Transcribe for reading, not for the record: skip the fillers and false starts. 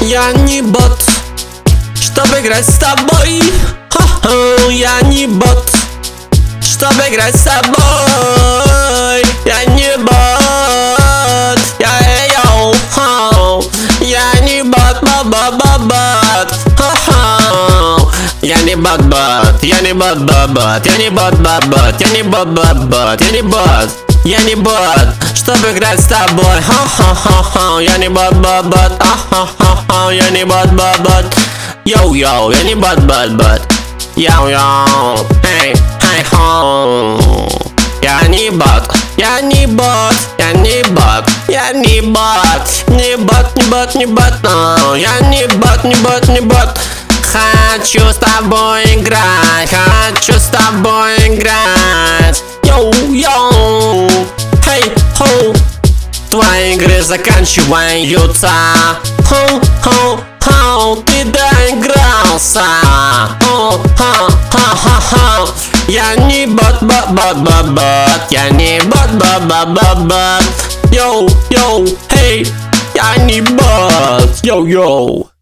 Я не бот, чтобы играть с тобой. Я не бот, чтобы играть с тобой. Я не бот, я не бот, бот. Я не бот, я не бот, я не бот, я не бот, я не бот. Я не бот, чтобы играть с тобой. Я не бот, я не бот. Йоу, я не бот. Йоу, эй, хо. Я не бот, я не бот, я не бот, я не бот. Не бот, я не бот. Хочу с тобой играть, хочу с тобой играть. Йоу, эй, хоу. Твои игры заканчиваются. Ты доигрался. Я не бот, я не бот. Йоу, эй, я не бот. Йоу.